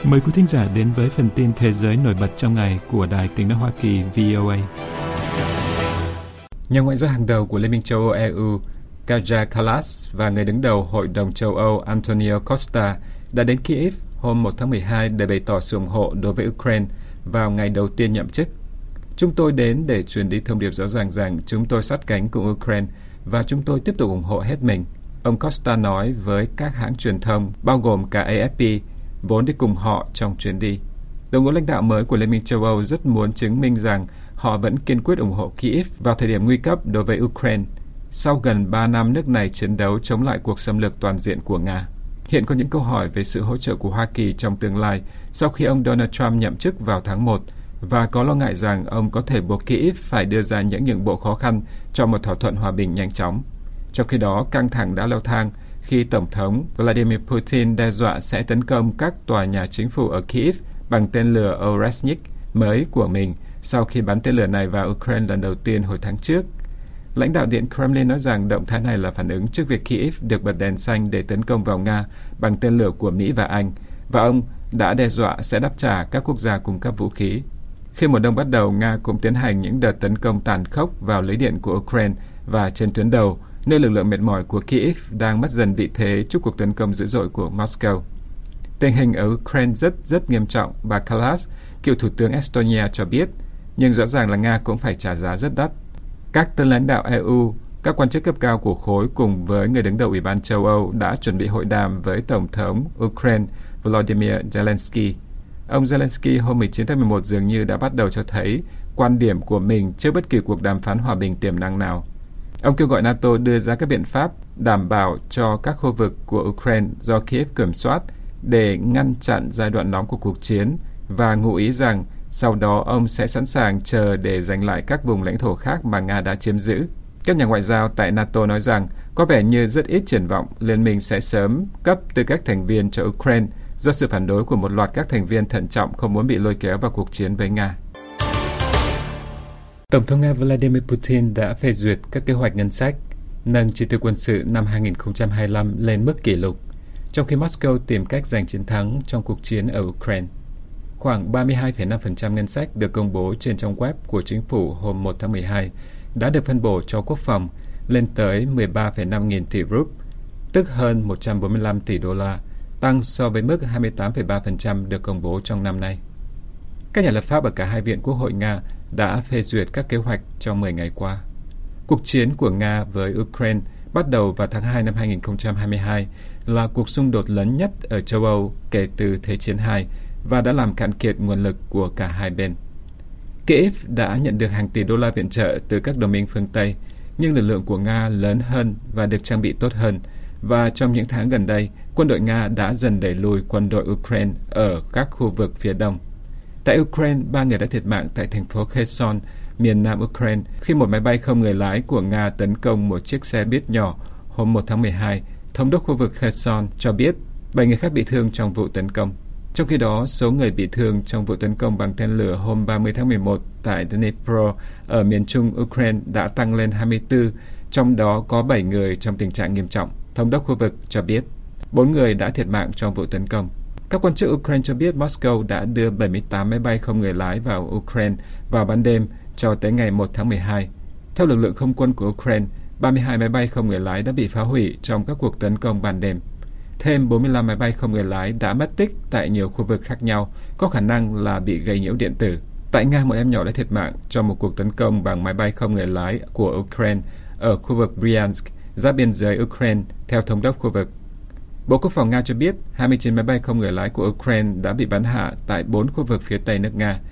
Mời quý thính giả đến với phần tin thế giới nổi bật trong ngày của Đài Tiếng nói Hoa Kỳ VOA. Nhà ngoại giao hàng đầu của Liên minh châu Âu EU Kaja Kallas và người đứng đầu Hội đồng châu Âu Antonio Costa đã đến Kyiv hôm 1 tháng 12 để bày tỏ sự ủng hộ đối với Ukraine vào ngày đầu tiên nhậm chức. Chúng tôi đến để truyền đi thông điệp rõ ràng rằng chúng tôi sát cánh cùng Ukraine và chúng tôi tiếp tục ủng hộ hết mình. Ông Costa nói với các hãng truyền thông, bao gồm cả AFP, vốn đi cùng họ trong chuyến đi. Đội ngũ lãnh đạo mới của Liên minh châu Âu rất muốn chứng minh rằng họ vẫn kiên quyết ủng hộ Kyiv vào thời điểm nguy cấp đối với Ukraine, sau gần 3 năm nước này chiến đấu chống lại cuộc xâm lược toàn diện của Nga. Hiện có những câu hỏi về sự hỗ trợ của Hoa Kỳ trong tương lai sau khi ông Donald Trump nhậm chức vào tháng 1 và có lo ngại rằng ông có thể buộc Kyiv phải đưa ra những nhượng bộ khó khăn cho một thỏa thuận hòa bình nhanh chóng. Trong khi đó, căng thẳng đã leo thang khi Tổng thống Vladimir Putin đe dọa sẽ tấn công các tòa nhà chính phủ ở Kyiv bằng tên lửa Oresnik mới của mình sau khi bắn tên lửa này vào Ukraine lần đầu tiên hồi tháng trước. Lãnh đạo Điện Kremlin nói rằng động thái này là phản ứng trước việc Kyiv được bật đèn xanh để tấn công vào Nga bằng tên lửa của Mỹ và Anh, và ông đã đe dọa sẽ đáp trả các quốc gia cung cấp vũ khí. Khi mùa đông bắt đầu, Nga cũng tiến hành những đợt tấn công tàn khốc vào lưới điện của Ukraine và trên tuyến đầu, nơi lực lượng mệt mỏi của Kyiv đang mất dần vị thế trước cuộc tấn công dữ dội của Moscow. Tình hình ở Ukraine rất nghiêm trọng, bà Kallas, cựu thủ tướng Estonia cho biết, nhưng rõ ràng là Nga cũng phải trả giá rất đắt. Các tân lãnh đạo EU, các quan chức cấp cao của khối cùng với người đứng đầu Ủy ban châu Âu đã chuẩn bị hội đàm với Tổng thống Ukraine Volodymyr Zelensky. Ông Zelensky hôm 19 tháng 11 dường như đã bắt đầu cho thấy quan điểm của mình trước bất kỳ cuộc đàm phán hòa bình tiềm năng nào. Ông kêu gọi NATO đưa ra các biện pháp đảm bảo cho các khu vực của Ukraine do Kyiv kiểm soát để ngăn chặn giai đoạn nóng của cuộc chiến và ngụ ý rằng sau đó ông sẽ sẵn sàng chờ để giành lại các vùng lãnh thổ khác mà Nga đã chiếm giữ. Các nhà ngoại giao tại NATO nói rằng có vẻ như rất ít triển vọng liên minh sẽ sớm cấp tư cách thành viên cho Ukraine do sự phản đối của một loạt các thành viên thận trọng không muốn bị lôi kéo vào cuộc chiến với Nga. Tổng thống Nga Vladimir Putin đã phê duyệt các kế hoạch ngân sách, nâng chi tiêu quân sự năm 2025 lên mức kỷ lục, trong khi Moscow tìm cách giành chiến thắng trong cuộc chiến ở Ukraine. Khoảng 32,5% ngân sách được công bố trên trang web của chính phủ hôm 1 tháng 12 đã được phân bổ cho quốc phòng lên tới 13,5 nghìn tỷ rúp, tức hơn 145 tỷ đô la, tăng so với mức 28,3% được công bố trong năm nay. Các nhà lập pháp ở cả hai viện Quốc hội Nga đã phê duyệt các kế hoạch trong 10 ngày qua. Cuộc chiến của Nga với Ukraine bắt đầu vào tháng 2 năm 2022 là cuộc xung đột lớn nhất ở châu Âu kể từ Thế chiến II và đã làm cạn kiệt nguồn lực của cả hai bên. Kyiv đã nhận được hàng tỷ đô la viện trợ từ các đồng minh phương Tây, nhưng lực lượng của Nga lớn hơn và được trang bị tốt hơn, và trong những tháng gần đây, quân đội Nga đã dần đẩy lùi quân đội Ukraine ở các khu vực phía đông. Tại Ukraine, 3 người đã thiệt mạng tại thành phố Kherson, miền nam Ukraine, khi một máy bay không người lái của Nga tấn công một chiếc xe buýt nhỏ hôm 1 tháng 12. Thống đốc khu vực Kherson cho biết 7 người khác bị thương trong vụ tấn công. Trong khi đó, số người bị thương trong vụ tấn công bằng tên lửa hôm 30 tháng 11 tại Dnipro ở miền trung Ukraine đã tăng lên 24, trong đó có 7 người trong tình trạng nghiêm trọng. Thống đốc khu vực cho biết 4 người đã thiệt mạng trong vụ tấn công. Các quan chức Ukraine cho biết Moscow đã đưa 78 máy bay không người lái vào Ukraine vào ban đêm cho tới ngày 1 tháng 12. Theo lực lượng không quân của Ukraine, 32 máy bay không người lái đã bị phá hủy trong các cuộc tấn công ban đêm. Thêm 45 máy bay không người lái đã mất tích tại nhiều khu vực khác nhau, có khả năng là bị gây nhiễu điện tử. Tại Nga, một em nhỏ đã thiệt mạng trong một cuộc tấn công bằng máy bay không người lái của Ukraine ở khu vực Bryansk, giáp biên giới Ukraine, theo thống đốc khu vực. Bộ Quốc phòng Nga cho biết 29 máy bay không người lái của Ukraine đã bị bắn hạ tại 4 khu vực phía tây nước Nga.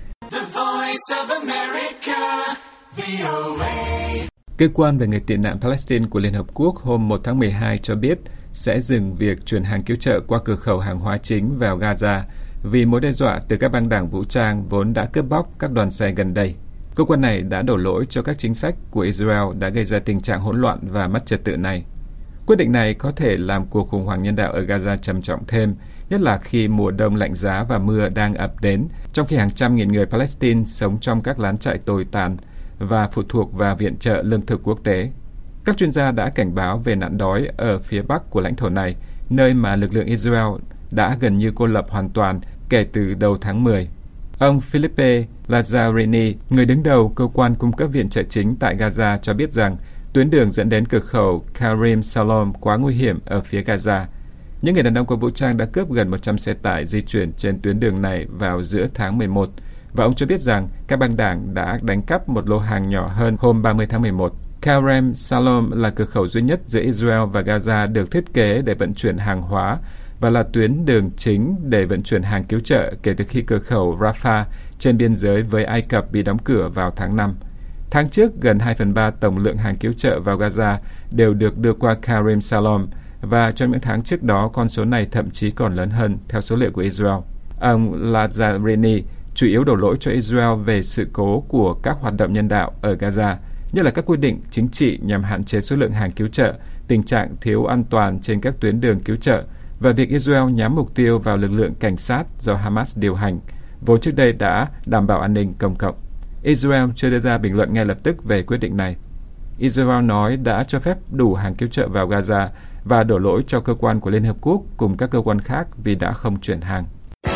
Cơ quan về người tị nạn Palestine của Liên Hợp Quốc hôm 1 tháng 12 cho biết sẽ dừng việc chuyển hàng cứu trợ qua cửa khẩu hàng hóa chính vào Gaza vì mối đe dọa từ các băng đảng vũ trang vốn đã cướp bóc các đoàn xe gần đây. Cơ quan này đã đổ lỗi cho các chính sách của Israel đã gây ra tình trạng hỗn loạn và mất trật tự này. Quyết định này có thể làm cuộc khủng hoảng nhân đạo ở Gaza trầm trọng thêm, nhất là khi mùa đông lạnh giá và mưa đang ập đến, trong khi hàng trăm nghìn người Palestine sống trong các lán trại tồi tàn và phụ thuộc vào viện trợ lương thực quốc tế. Các chuyên gia đã cảnh báo về nạn đói ở phía bắc của lãnh thổ này, nơi mà lực lượng Israel đã gần như cô lập hoàn toàn kể từ đầu tháng 10. Ông Philippe Lazzarini, người đứng đầu cơ quan cung cấp viện trợ chính tại Gaza, cho biết rằng tuyến đường dẫn đến cửa khẩu Karim Salom quá nguy hiểm ở phía Gaza. Những người đàn ông có vũ trang đã cướp gần 100 xe tải di chuyển trên tuyến đường này vào giữa tháng 11, và ông cho biết rằng các băng đảng đã đánh cắp một lô hàng nhỏ hơn hôm 30 tháng 11. Karim Salom là cửa khẩu duy nhất giữa Israel và Gaza được thiết kế để vận chuyển hàng hóa và là tuyến đường chính để vận chuyển hàng cứu trợ kể từ khi cửa khẩu Rafah trên biên giới với Ai Cập bị đóng cửa vào tháng 5. Tháng trước, gần 2/3 tổng lượng hàng cứu trợ vào Gaza đều được đưa qua Karim Salom, và trong những tháng trước đó, con số này thậm chí còn lớn hơn, theo số liệu của Israel. Ông Lazzarini chủ yếu đổ lỗi cho Israel về sự cố của các hoạt động nhân đạo ở Gaza, như là các quy định chính trị nhằm hạn chế số lượng hàng cứu trợ, tình trạng thiếu an toàn trên các tuyến đường cứu trợ, và việc Israel nhắm mục tiêu vào lực lượng cảnh sát do Hamas điều hành, vốn trước đây đã đảm bảo an ninh công cộng. Israel chưa đưa ra bình luận ngay lập tức về quyết định này. Israel nói đã cho phép đủ hàng cứu trợ vào Gaza và đổ lỗi cho cơ quan của Liên Hợp Quốc cùng các cơ quan khác vì đã không chuyển hàng.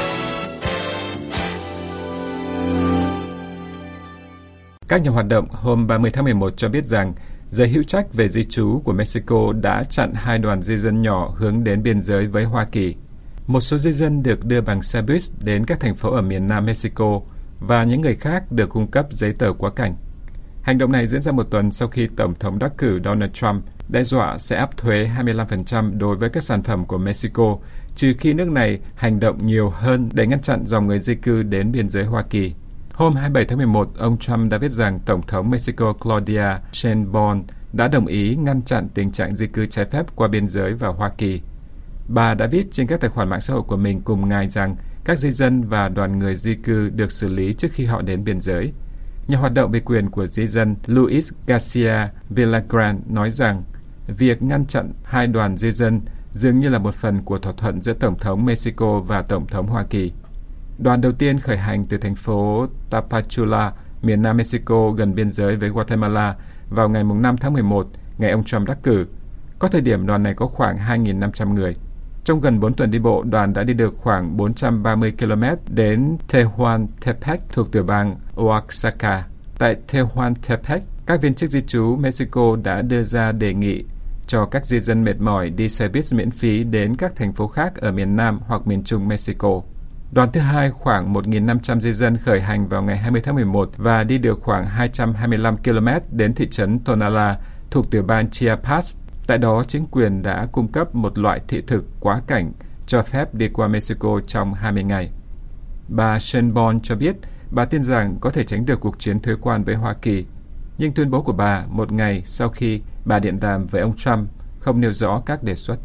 Các nhà hoạt động hôm 30 tháng 11 cho biết rằng giới hữu trách về di trú của Mexico đã chặn 2 đoàn di dân nhỏ hướng đến biên giới với Hoa Kỳ. Một số di dân được đưa bằng xe buýt đến các thành phố ở miền Nam Mexico và những người khác được cung cấp giấy tờ quá cảnh. Hành động này diễn ra một tuần sau khi Tổng thống đắc cử Donald Trump đe dọa sẽ áp thuế 25% đối với các sản phẩm của Mexico, trừ khi nước này hành động nhiều hơn để ngăn chặn dòng người di cư đến biên giới Hoa Kỳ. Hôm 27 tháng 11, ông Trump đã viết rằng Tổng thống Mexico Claudia Sheinbaum đã đồng ý ngăn chặn tình trạng di cư trái phép qua biên giới vào Hoa Kỳ. Bà đã viết trên các tài khoản mạng xã hội của mình cùng ngài rằng các di dân và đoàn người di cư được xử lý trước khi họ đến biên giới. Nhà hoạt động về quyền của di dân Luis Garcia Villagrán nói rằng việc ngăn chặn 2 đoàn di dân dường như là một phần của thỏa thuận giữa Tổng thống Mexico và Tổng thống Hoa Kỳ. Đoàn đầu tiên khởi hành từ thành phố Tapachula, miền Nam Mexico gần biên giới với Guatemala vào ngày 5 tháng 11, ngày ông Trump đắc cử. Có thời điểm đoàn này có khoảng 2.500 người. Trong gần 4 tuần đi bộ, đoàn đã đi được khoảng 430 km đến Tehuantepec thuộc tiểu bang Oaxaca. Tại Tehuantepec, các viên chức di trú Mexico đã đưa ra đề nghị cho các di dân mệt mỏi đi xe buýt miễn phí đến các thành phố khác ở miền Nam hoặc miền Trung Mexico. Đoàn thứ hai khoảng 1.500 di dân khởi hành vào ngày 20 tháng 11 và đi được khoảng 225 km đến thị trấn Tonala thuộc tiểu bang Chiapas. Tại đó, chính quyền đã cung cấp một loại thị thực quá cảnh cho phép đi qua Mexico trong 20 ngày. Bà Sheinbaum cho biết bà tin rằng có thể tránh được cuộc chiến thuế quan với Hoa Kỳ, nhưng tuyên bố của bà một ngày sau khi bà điện đàm với ông Trump không nêu rõ các đề xuất.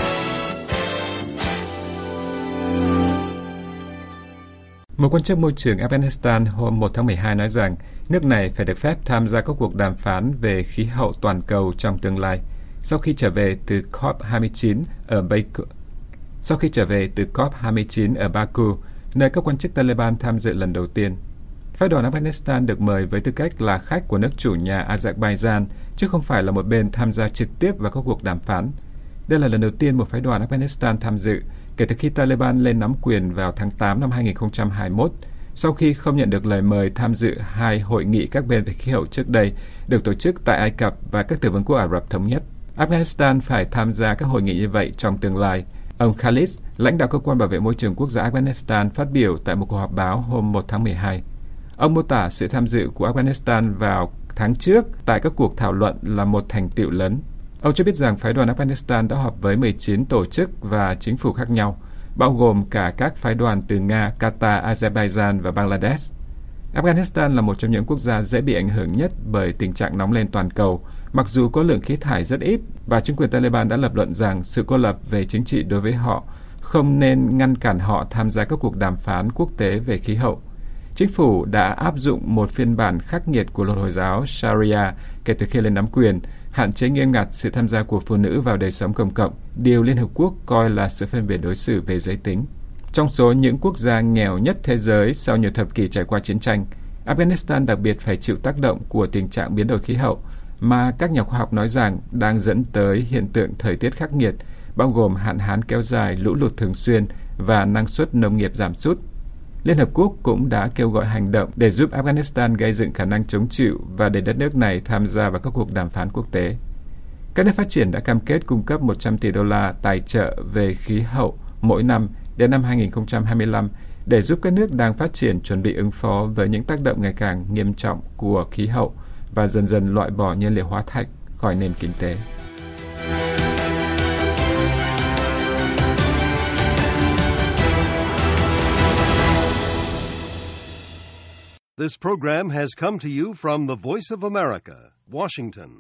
Một quan chức môi trường Afghanistan hôm 1 tháng 12 nói rằng nước này phải được phép tham gia các cuộc đàm phán về khí hậu toàn cầu trong tương lai, sau khi trở về từ COP29 ở Baku, nơi các quan chức Taliban tham dự lần đầu tiên. Phái đoàn Afghanistan được mời với tư cách là khách của nước chủ nhà Azerbaijan, chứ không phải là một bên tham gia trực tiếp vào các cuộc đàm phán. Đây là lần đầu tiên một phái đoàn Afghanistan tham dự kể từ khi Taliban lên nắm quyền vào tháng 8 năm 2021, sau khi không nhận được lời mời tham dự 2 hội nghị các bên về khí hậu trước đây được tổ chức tại Ai Cập và các tiểu vương quốc Ả Rập Thống Nhất. Afghanistan phải tham gia các hội nghị như vậy trong tương lai. Ông Khalis, lãnh đạo cơ quan bảo vệ môi trường quốc gia Afghanistan, phát biểu tại một cuộc họp báo hôm 1 tháng 12. Ông mô tả sự tham dự của Afghanistan vào tháng trước tại các cuộc thảo luận là một thành tựu lớn. Ông cho biết rằng phái đoàn Afghanistan đã họp với 19 tổ chức và chính phủ khác nhau, bao gồm cả các phái đoàn từ Nga, Qatar, Azerbaijan và Bangladesh. Afghanistan là một trong những quốc gia dễ bị ảnh hưởng nhất bởi tình trạng nóng lên toàn cầu, mặc dù có lượng khí thải rất ít, và chính quyền Taliban đã lập luận rằng sự cô lập về chính trị đối với họ không nên ngăn cản họ tham gia các cuộc đàm phán quốc tế về khí hậu. Chính phủ đã áp dụng một phiên bản khắc nghiệt của luật Hồi giáo Sharia kể từ khi lên nắm quyền, hạn chế nghiêm ngặt sự tham gia của phụ nữ vào đời sống công cộng, điều Liên Hợp Quốc coi là sự phân biệt đối xử về giới tính. Trong số những quốc gia nghèo nhất thế giới sau nhiều thập kỷ trải qua chiến tranh, Afghanistan đặc biệt phải chịu tác động của tình trạng biến đổi khí hậu mà các nhà khoa học nói rằng đang dẫn tới hiện tượng thời tiết khắc nghiệt bao gồm hạn hán kéo dài, lũ lụt thường xuyên và năng suất nông nghiệp giảm sút. Liên Hợp Quốc cũng đã kêu gọi hành động để giúp Afghanistan gây dựng khả năng chống chịu và để đất nước này tham gia vào các cuộc đàm phán quốc tế. Các nước phát triển đã cam kết cung cấp 100 tỷ đô la tài trợ về khí hậu mỗi năm đến năm 2025 để giúp các nước đang phát triển chuẩn bị ứng phó với những tác động ngày càng nghiêm trọng của khí hậu và dần dần loại bỏ nhiên liệu hóa thạch khỏi nền kinh tế. This program has come to you from the Voice of America, Washington.